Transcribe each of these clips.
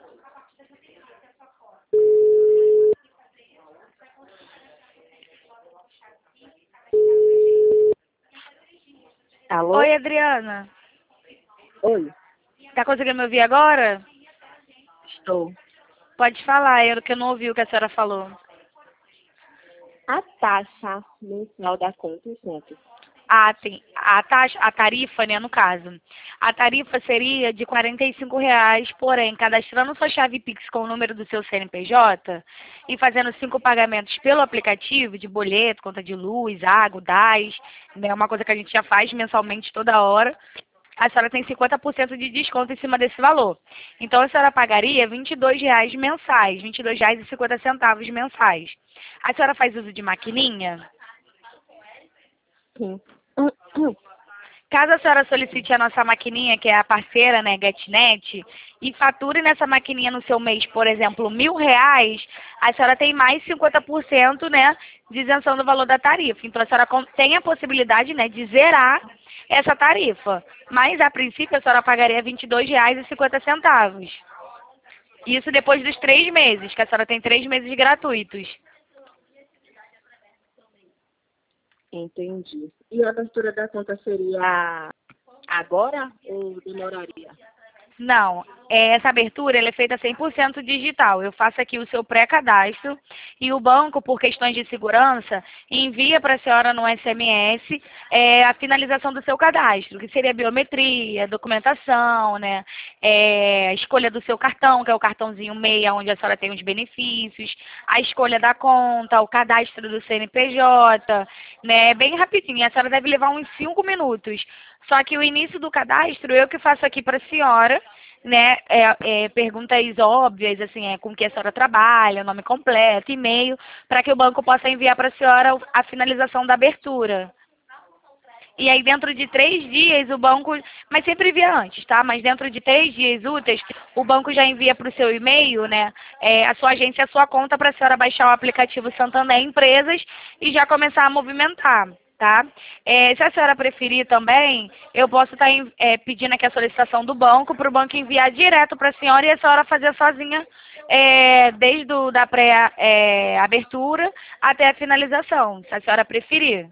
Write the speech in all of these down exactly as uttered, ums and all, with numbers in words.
Alô? Oi, Adriana. Oi, Tá conseguindo me ouvir agora? estou. Pode falar, eu que eu não ouvi o que a senhora falou. A taxa mensal da conta é quanto? Ah, tem. A taxa, a tarifa, né, no caso. A tarifa seria de quarenta e cinco reais, porém, cadastrando sua chave Pix com o número do seu C N P J e fazendo cinco pagamentos pelo aplicativo de boleto, conta de luz, água, gás, né, uma coisa que a gente já faz mensalmente toda hora, a senhora tem cinquenta por cento de desconto em cima desse valor. Então, a senhora pagaria vinte e dois reais mensais, vinte e dois reais e cinquenta centavos mensais. A senhora faz uso de maquininha? Sim. Caso a senhora solicite a nossa maquininha, que é a parceira, né, GetNet, e fature nessa maquininha no seu mês, por exemplo, mil reais, a senhora tem mais cinquenta por cento, né, de isenção do valor da tarifa. Então, a senhora com- tem a possibilidade, né, de zerar essa tarifa. Mas, a princípio, a senhora pagaria vinte e dois reais e cinquenta centavos. Isso depois dos três meses, que a senhora tem três meses gratuitos. Entendi. E a abertura da conta seria agora ou demoraria? Não, é, essa abertura ela é feita cem por cento digital. Eu faço aqui o seu pré-cadastro e o banco, por questões de segurança, envia para a senhora no S M S é, a finalização do seu cadastro, que seria biometria, documentação, né, é, a escolha do seu cartão, que é o cartãozinho meia, onde a senhora tem os benefícios, a escolha da conta, o cadastro do C N P J, né, é bem rapidinho. A senhora deve levar uns cinco minutos. Só que o início do cadastro eu que faço aqui para a senhora, né? É, é, perguntas óbvias, assim, é com que a senhora trabalha, nome completo, e-mail, para que o banco possa enviar para a senhora a finalização da abertura. E aí dentro de três dias o banco, mas sempre envia antes, tá? Mas dentro de três dias úteis, o banco já envia para o seu e-mail, né? É, a sua agência, a sua conta para a senhora baixar o aplicativo Santander Empresas e já começar a movimentar. Tá? É, se a senhora preferir também, eu posso estar é, pedindo aqui a solicitação do banco para o banco enviar direto para a senhora e a senhora fazer sozinha é, desde o, da pré-abertura até a finalização, se a senhora preferir.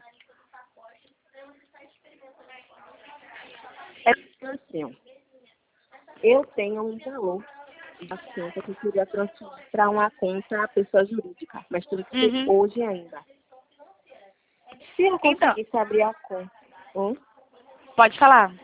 É assim, eu tenho um valor da conta que eu queria transferir para uma conta pessoa jurídica, mas teria que ser Uhum. hoje ainda. Se eu Então, conseguisse abrir a conta, hum, pode falar.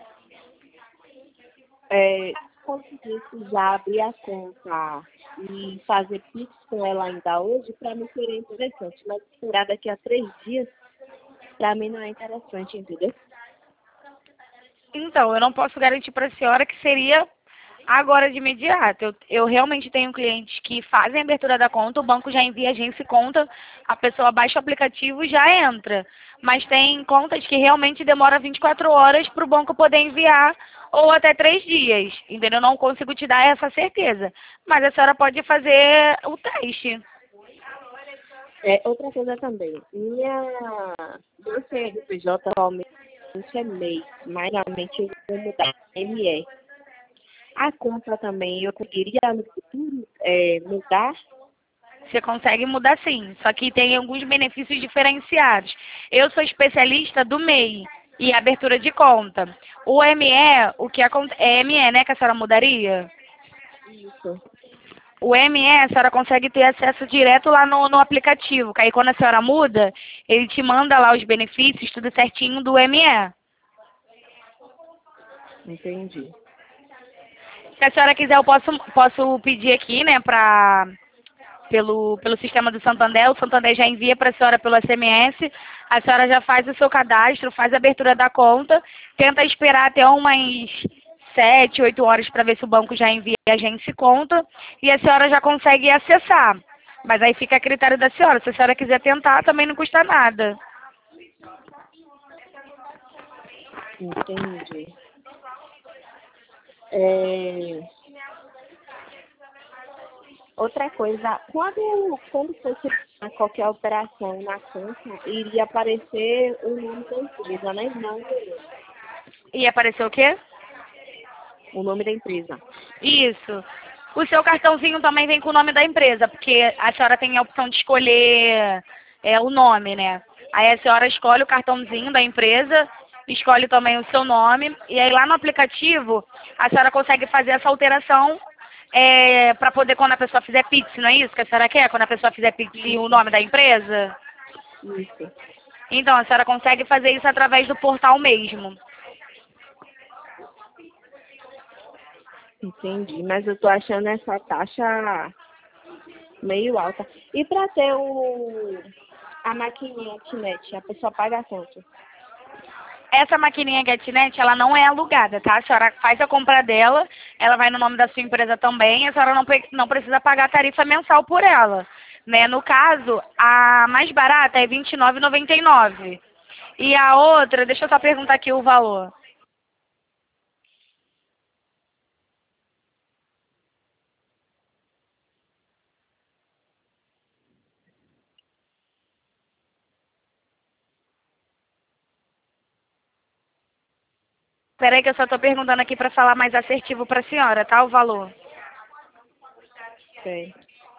é, se conseguisse já abrir a conta e fazer Pix com ela ainda hoje, para mim seria interessante. Mas esperar daqui a três dias, para mim não é interessante, entendeu? Então, eu não posso garantir para a senhora que seria agora de imediato. Eu, eu realmente tenho clientes que fazem a abertura da conta, o banco já envia a agência e conta, a pessoa baixa o aplicativo e já entra. Mas tem contas que realmente demora vinte e quatro horas para o banco poder enviar, ou até três dias. Entendeu? Eu não consigo te dar essa certeza. Mas a senhora pode fazer o teste. É, outra coisa também, minha, meu C N P J atualmente é MEI, mas realmente eu vou mudar M E. A conta também, eu conseguiria no futuro é, mudar. Você consegue mudar sim, só que tem alguns benefícios diferenciados. Eu sou especialista do MEI e abertura de conta. O M E, o que acontece, é M E, né, que a senhora mudaria? Isso. O M E, a senhora consegue ter acesso direto lá no, no aplicativo, que aí quando a senhora muda, ele te manda lá os benefícios, tudo certinho do M E. Entendi. Se a senhora quiser, eu posso, posso pedir aqui, né, pra, pelo, pelo sistema do Santander, o Santander já envia para a senhora pelo S M S, a senhora já faz o seu cadastro, faz a abertura da conta, tenta esperar até umas sete, oito horas para ver se o banco já envia a agência e conta, e a senhora já consegue acessar. Mas aí fica a critério da senhora, se a senhora quiser tentar, também não custa nada. Entendi. É, outra coisa, quando, quando fosse qualquer alteração na conta, iria aparecer o nome da empresa, né? Não E apareceu o quê? o nome da empresa. Isso. O seu cartãozinho também vem com o nome da empresa, porque a senhora tem a opção de escolher é, o nome, né? Aí a senhora escolhe o cartãozinho da empresa, escolhe também o seu nome, e aí lá no aplicativo a senhora consegue fazer essa alteração é, para poder quando a pessoa fizer Pix, não é isso que a senhora quer? Quando a pessoa fizer Pix e o nome da empresa? Isso. Então, a senhora consegue fazer isso através do portal mesmo. Entendi. Mas eu tô achando essa taxa meio alta. E para ter o a maquininha Kinect, a pessoa paga quanto? Essa maquininha GetNet, ela não é alugada, tá? A senhora faz a compra dela, ela vai no nome da sua empresa também, a senhora não, pre- não precisa pagar tarifa mensal por ela, né? No caso, a mais barata é vinte e nove reais e noventa e nove centavos. E a outra, deixa eu só perguntar aqui o valor. Peraí que eu só tô perguntando aqui para falar mais assertivo para a senhora, tá? O valor. Sei.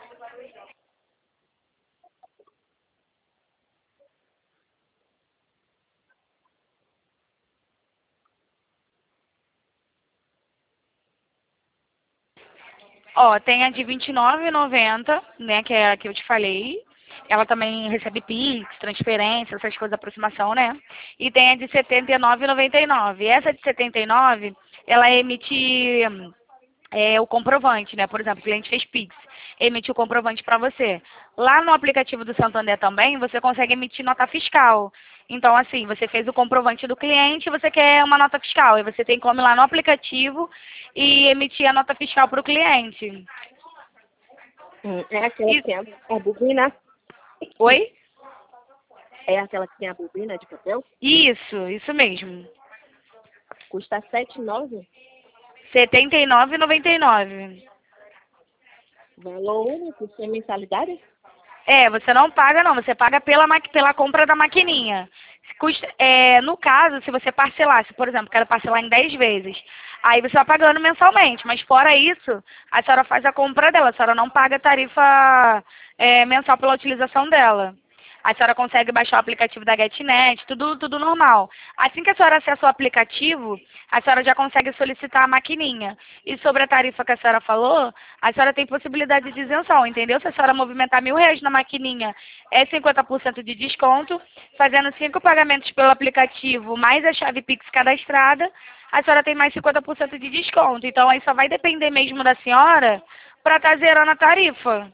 Ó, tem a de vinte e nove reais e noventa centavos, né, que é a que eu te falei. Ela também recebe Pix, transferência, essas coisas, aproximação, né? E tem a de setenta e nove reais e noventa e nove centavos. Essa de setenta e nove, ela emite é, o comprovante, né? Por exemplo, o cliente fez Pix, emite o comprovante para você. Lá no aplicativo do Santander também, você consegue emitir nota fiscal. Então, assim, você fez o comprovante do cliente, você quer uma nota fiscal, e você tem como ir lá no aplicativo e emitir a nota fiscal para o cliente. Hum, é aquela E- que tem a, a bobina? Oi? É aquela que tem a bobina de papel? Isso, isso mesmo. Custa sete e nove? setenta e nove reais e noventa e nove centavos. Valor único, sem mensalidade? É, você não paga não, você paga pela, maqui- pela compra da maquininha. Custa, é, no caso, se você parcelasse, por exemplo, quero parcelar em dez vezes, aí você vai pagando mensalmente, mas fora isso, a senhora faz a compra dela, a senhora não paga tarifa é, mensal pela utilização dela. A senhora consegue baixar o aplicativo da GetNet, tudo, tudo normal. Assim que a senhora acessa o aplicativo, a senhora já consegue solicitar a maquininha. E sobre a tarifa que a senhora falou, a senhora tem possibilidade de isenção, entendeu? Se a senhora movimentar mil reais na maquininha, é cinquenta por cento de desconto. Fazendo cinco pagamentos pelo aplicativo, mais a chave Pix cadastrada, a senhora tem mais cinquenta por cento de desconto. Então, aí só vai depender mesmo da senhora para estar zerando a tarifa.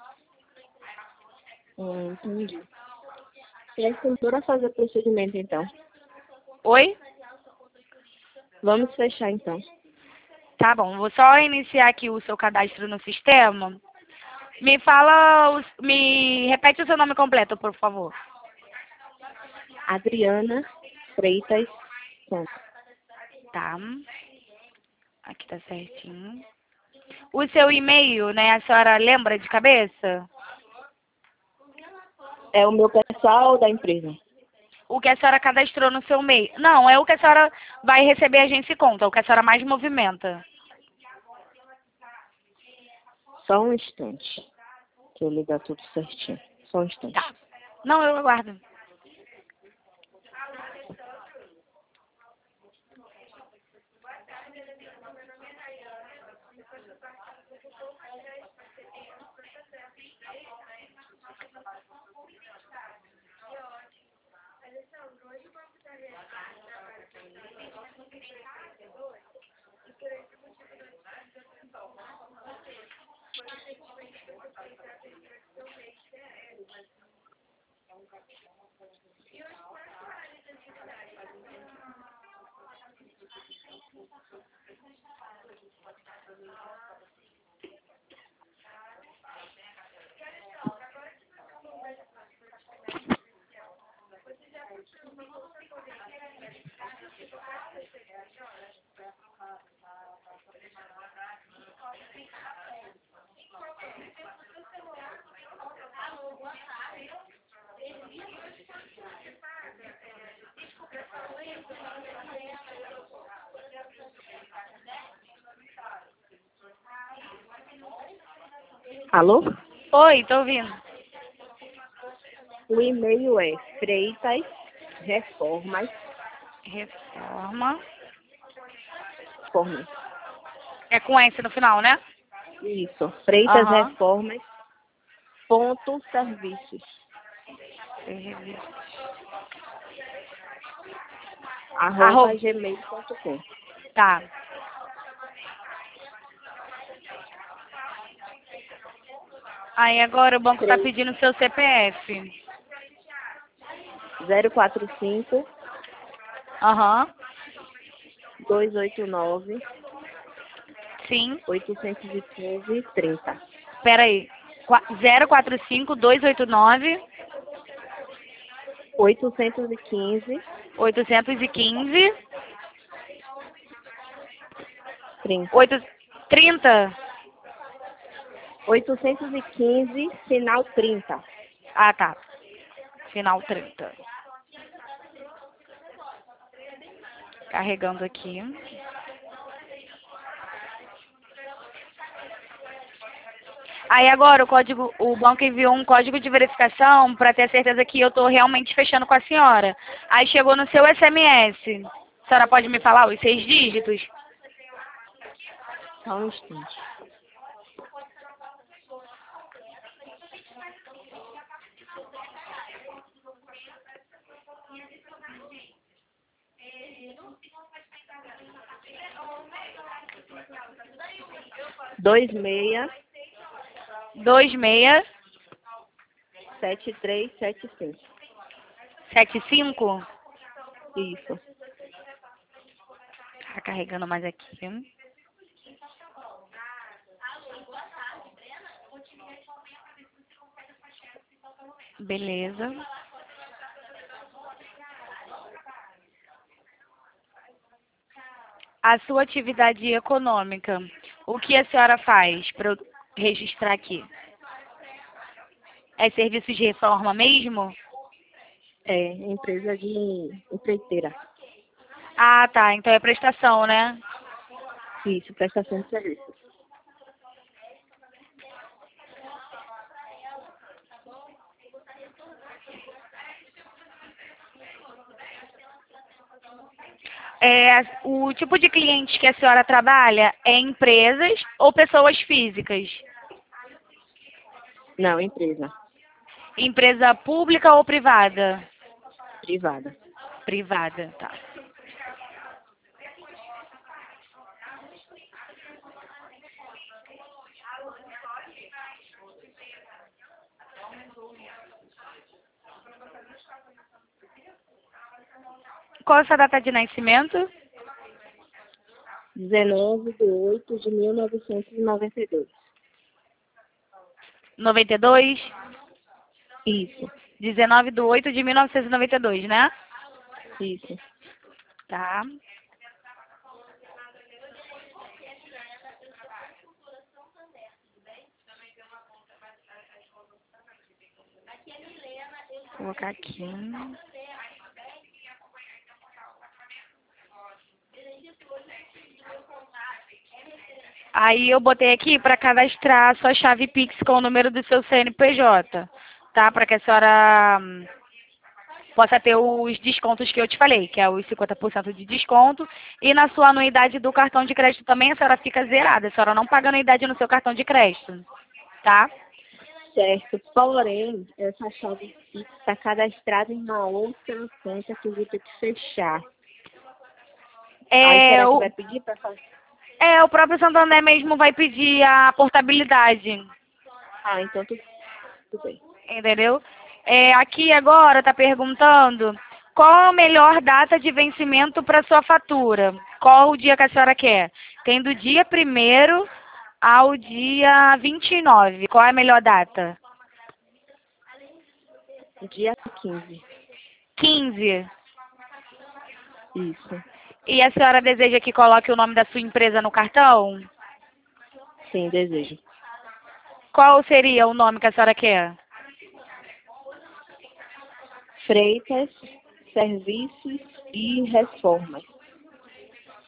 Hum, entendi. E aí, bora fazer o procedimento, então. Oi? Vamos fechar, então. Tá bom, vou só iniciar aqui o seu cadastro no sistema. Me fala, os- me repete o seu nome completo, por favor. Adriana Freitas Santos. Tá, aqui tá certinho. O seu e-mail, né, a senhora lembra de cabeça? É o meu pessoal da empresa. O que a senhora cadastrou no seu e-mail? Não, é o que a senhora vai receber agência e conta, o que a senhora mais movimenta. Só um instante. Que eu ligar tudo certinho. Só um instante. Tá. Não, eu aguardo. Alô? Oi, tô ouvindo. O e-mail é Freitas Reformas. Reforma. Reformas. É com S no final, né? Isso. Freitas Aham. Reformas. Ponto serviços. Arroba Arroba. gmail ponto com. Tá. Aí agora o banco tá pedindo seu C P F. zero quatro cinco, Aham. dois oito nove, Sim. oito um cinco, trinta. Pera aí. zero quatro cinco, dois oito nove, oito um cinco, oitocentos e quinze, trinta. oito, trinta. oitocentos e quinze, final trinta. Ah, tá. Final trinta. Carregando aqui. Aí agora o código, o banco enviou um código de verificação para ter certeza que eu estou realmente fechando com a senhora. Aí chegou no seu S M S. A senhora pode me falar os seis dígitos? Só um instante. Dois meia, Dois seis sete três, sete cinco. sete cinco. Isso. Tá carregando mais aqui. Beleza. A sua atividade econômica, o que a senhora faz para eu registrar aqui? É serviço de reforma mesmo? É, empresa de empreiteira. Ah, tá. Então é prestação, né? Isso, prestação de serviços. É, o tipo de cliente que a senhora trabalha é empresas ou pessoas físicas? Não, empresa Empresa pública ou privada? privada. Privada, tá. Qual é a sua data de nascimento? dezenove de oito de mil novecentos e noventa e dois. noventa e dois? Isso, dezenove de oito de mil novecentos e noventa e dois, né? isso. Tá. Vou colocar aqui. Aí eu botei aqui para cadastrar a sua chave Pix com o número do seu C N P J, tá? Para que a senhora hum, possa ter os descontos que eu te falei, que é os cinquenta por cento de desconto. E na sua anuidade do cartão de crédito também a senhora fica zerada. A senhora não paga anuidade no seu cartão de crédito, tá? Certo, porém, essa chave está cadastrada em uma outra conta que eu vou ter que fechar. Aí É será que o, vai pedir para fazer? é, o próprio Santander mesmo vai pedir a portabilidade. Ah, então tudo, tudo bem. Entendeu? É, aqui agora está perguntando qual a melhor data de vencimento para sua fatura. Qual o dia que a senhora quer? Tem do dia primeiro ao dia vinte e nove. Qual é a melhor data? Dia quinze. quinze. Isso. E a senhora deseja que coloque o nome da sua empresa no cartão? Sim, desejo. Qual seria o nome que a senhora quer? Freitas, serviços e reformas.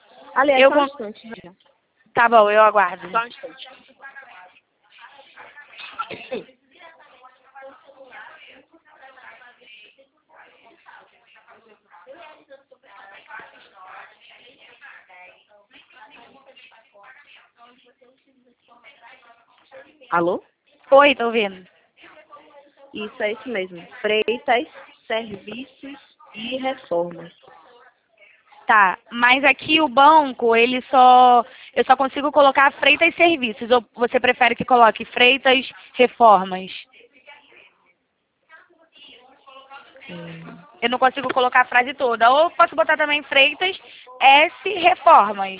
Aliás, Eu só um con- instante. Raja. Tá bom, eu aguardo. Só um instante. Alô? Oi, tô ouvindo. Isso, é isso mesmo. Freitas, serviços e reformas. Tá, mas aqui o banco, ele só... Eu só consigo colocar freitas e serviços. Ou você prefere que coloque freitas, reformas? Hum. Eu não consigo colocar a frase toda. Ou posso botar também freitas, S, reformas.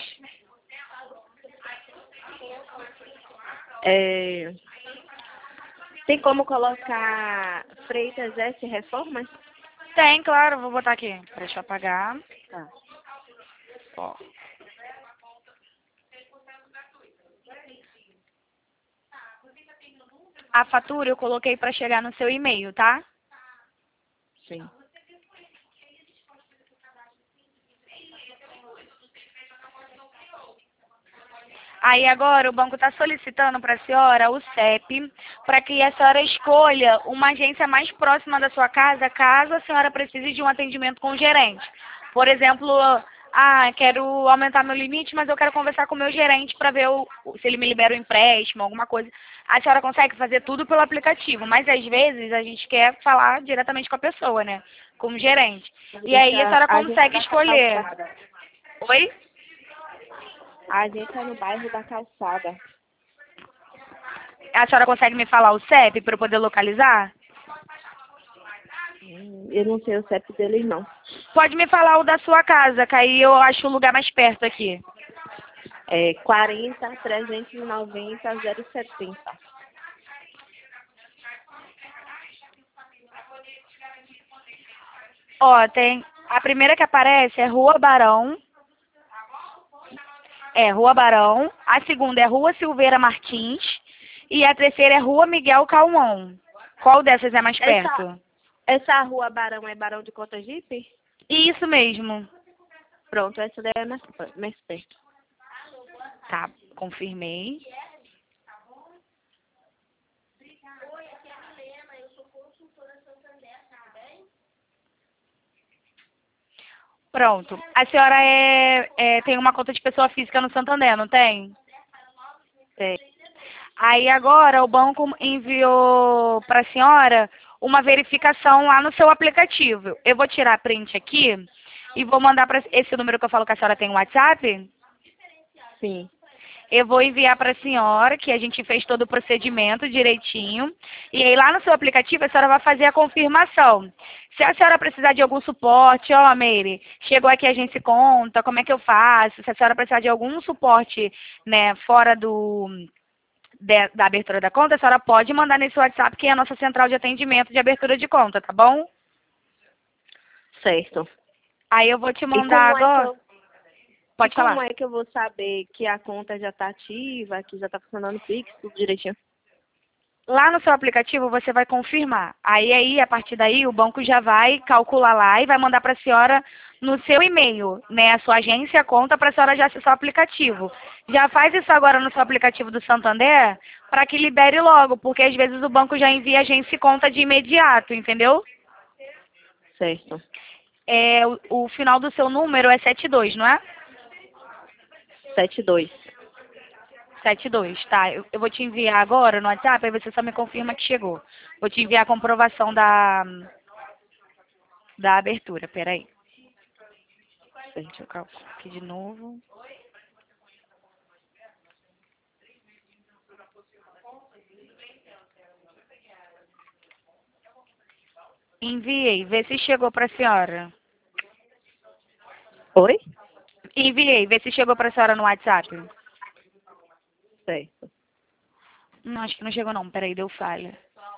É, tem como colocar Freitas S Reformas? Tem, claro, vou botar aqui. Deixa eu apagar. Tá. Ó. A fatura eu coloquei para chegar no seu e-mail, tá? Sim. Aí agora o banco está solicitando para a senhora o C E P para que a senhora escolha uma agência mais próxima da sua casa, caso a senhora precise de um atendimento com o gerente. Por exemplo, ah, quero aumentar meu limite, mas eu quero conversar com o meu gerente para ver o, se ele me libera o empréstimo, alguma coisa. A senhora consegue fazer tudo pelo aplicativo, mas às vezes a gente quer falar diretamente com a pessoa, né? Com o gerente. E aí a senhora A gente consegue tá escolher. calçada. Oi? A gente tá no bairro da Calçada. A senhora consegue me falar o C E P para eu poder localizar? Hum, Eu não sei o C E P dele, não. Pode me falar o da sua casa, que aí eu acho o lugar mais perto aqui. É quarenta, trezentos e noventa, zero setenta. Ó, tem... A primeira que aparece é Rua Barão. É, Rua Barão. A segunda é Rua Silveira Martins. E a terceira é Rua Miguel Calmon. Qual dessas é mais Essa, perto? essa rua Barão é Barão de Cotagipe? Isso mesmo. Pronto, essa daí é mais, mais perto. Tá, confirmei. Pronto. A senhora é, é, tem uma conta de pessoa física no Santander, não tem? É, Aí agora o banco enviou para a senhora uma verificação lá no seu aplicativo. Eu vou tirar a print aqui e vou mandar para esse número que eu falo que a senhora tem um WhatsApp. sim. Eu vou enviar para a senhora, que a gente fez todo o procedimento direitinho. E aí lá no seu aplicativo a senhora vai fazer a confirmação. Se a senhora precisar de algum suporte, ó, Meire, chegou aqui a agência conta, como é que eu faço? Se a senhora precisar de algum suporte, né, fora do de- da abertura da conta, a senhora pode mandar nesse WhatsApp, que é a nossa central de atendimento de abertura de conta, tá bom? Certo. Aí eu vou te E mandar como é que agora. eu, e Pode como falar. é que eu vou saber que a conta já está ativa, que já está funcionando o Pix, tudo direitinho? Lá no seu aplicativo você vai confirmar. Aí, aí, a partir daí, o banco já vai calcular lá e vai mandar para a senhora no seu e-mail, né? A sua agência, a conta, para a senhora já acessar o aplicativo. Já faz isso agora no seu aplicativo do Santander para que libere logo, porque às vezes o banco já envia a agência e conta de imediato, entendeu? Certo. É, o, o final do seu número é setenta e dois, não é? Sete dois. setenta e dois, tá. Eu, eu vou te enviar agora no WhatsApp, aí você só me confirma que chegou. Vou te enviar a comprovação da, da abertura, peraí. Deixa eu calcular aqui de novo. Enviei, vê se chegou para a senhora. Oi? Enviei, vê se chegou para a senhora no WhatsApp. Certo. Não, acho que não chegou não, peraí, deu falha.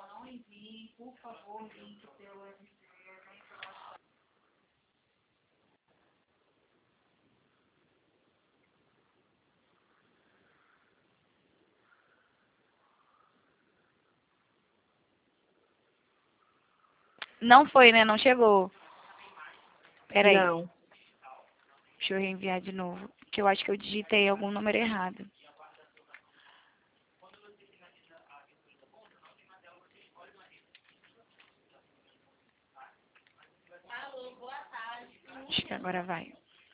Não foi, né? Não chegou. Peraí, Não. deixa eu reenviar de novo, que eu acho que eu digitei algum número errado. Acho que agora vai.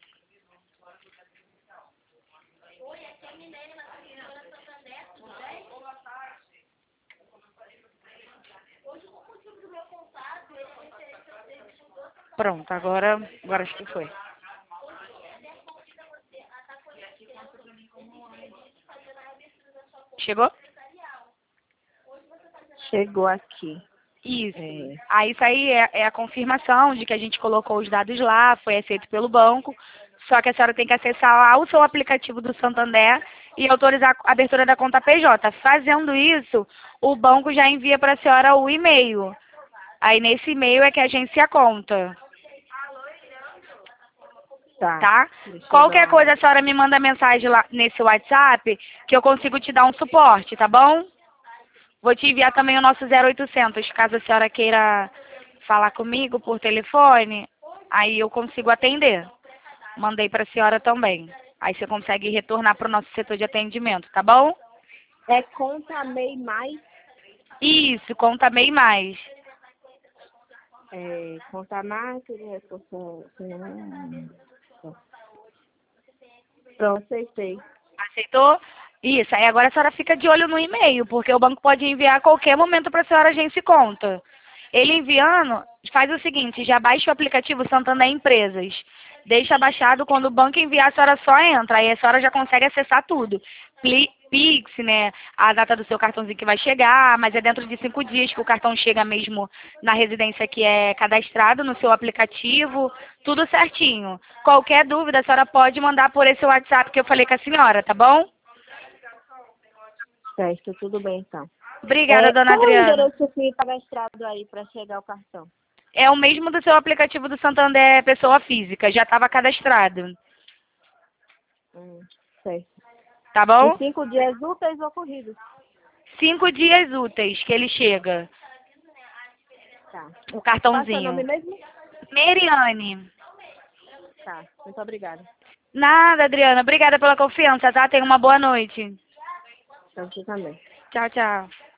Pronto, agora, agora acho que foi. Chegou? Chegou aqui. Isso. É, Aí isso aí é, é a confirmação de que a gente colocou os dados lá, foi aceito pelo banco, só que a senhora tem que acessar lá o seu aplicativo do Santander e autorizar a abertura da conta P J. Fazendo isso, o banco já envia para a senhora o e-mail. Aí nesse e-mail é que agencia a conta, tá. tá? Deixa eu Qualquer dar coisa uma... a senhora me manda mensagem lá nesse WhatsApp que eu consigo te dar um suporte, tá bom? Vou te enviar também o nosso zero oitocentos, caso a senhora queira falar comigo por telefone, aí eu consigo atender. Mandei para a senhora também. Aí você consegue retornar para o nosso setor de atendimento, tá bom? É conta MEI mais, Isso, conta MEI mais. é, conta máquina, conta... Pronto, aceitei. Aceitou? Isso, aí agora a senhora fica de olho no e-mail, porque o banco pode enviar a qualquer momento para a senhora agência conta. Ele enviando, faz o seguinte, já baixa o aplicativo Santander Empresas. Deixa baixado, quando o banco enviar, a senhora só entra, aí a senhora já consegue acessar tudo. Pli- Pix, né, a data do seu cartãozinho que vai chegar, mas é dentro de cinco dias que o cartão chega mesmo na residência que é cadastrado no seu aplicativo, tudo certinho. Qualquer dúvida, a senhora pode mandar por esse WhatsApp que eu falei com a senhora, tá bom? Certo, tudo bem então. Obrigada, É, dona qual é o Adriana. endereço que cadastrado aí para chegar o cartão? É o mesmo do seu aplicativo do Santander Pessoa Física, já estava cadastrado, Hum, certo. tá Em bom? cinco dias úteis ou corridos? Cinco dias úteis que ele chega, Tá. o Qual é o seu nome cartãozinho. mesmo? Meriane. Tá, muito obrigada. Nada, Adriana. Obrigada pela confiança, tá? Tenha uma boa noite. Então, você também. Tchau, tchau.